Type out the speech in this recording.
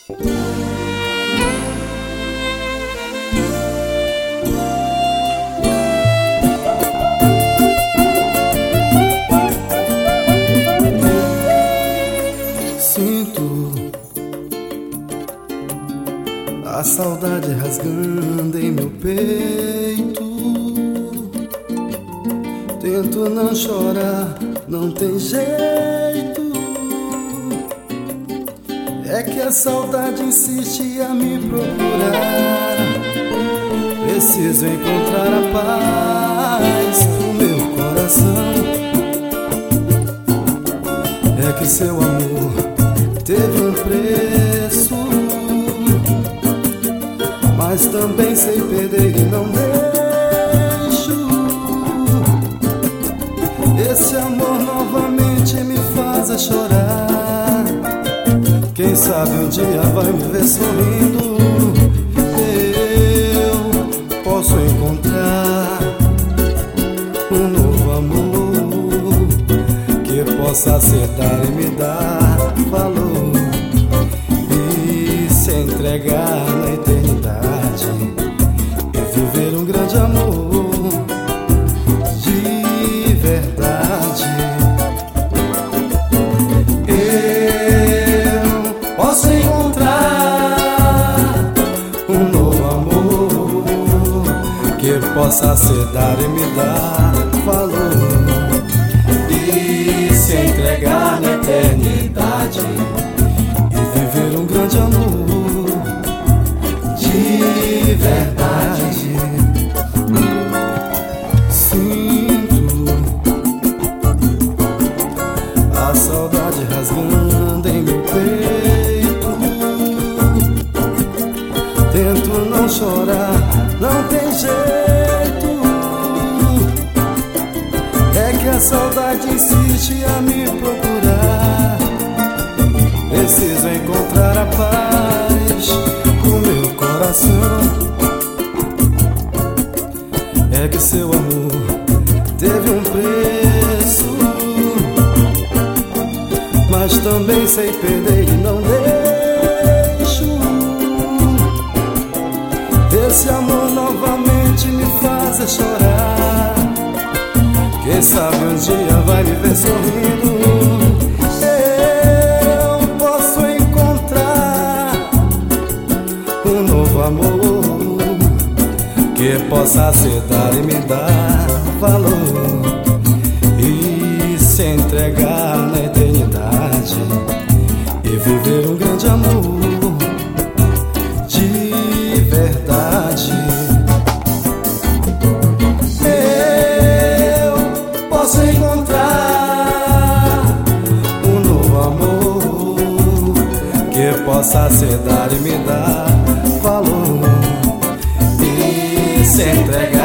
Sinto a saudade rasgando em meu peito. Tento não chorar, não tem jeito. É que a saudade insiste a me procurar. Preciso encontrar a paz no meu coração. É que seu amor teve um preço, mas também sei perder e não deixo. Esse amor novamente me faz a chorar. Quem sabe um dia vai me ver sorrindo. Eu posso encontrar um novo amor que possa acertar e me dar valor e se entregar na eternidade e viver um grande amor de verdade. Eu posso encontrar um novo amor que possa acertar e me dar valor e se entregar na eternidade e viver um grande amor de verdade. Sinto a saudade rasgando em meu peito. Tento não chorar, não tem jeito. É que a saudade insiste a me procurar. Preciso encontrar a paz no meu coração. É que seu amor teve um preço, mas também sei perder e não deixo. Esse amor novamente me faz chorar. Quem sabe um dia vai me ver sorrindo. Eu posso encontrar um novo amor que possa acertar e me dar valor e se entregar na eternidade e viver um grande amor de verdade. Posso encontrar um novo amor que possa acertar e me dar valor e se entregar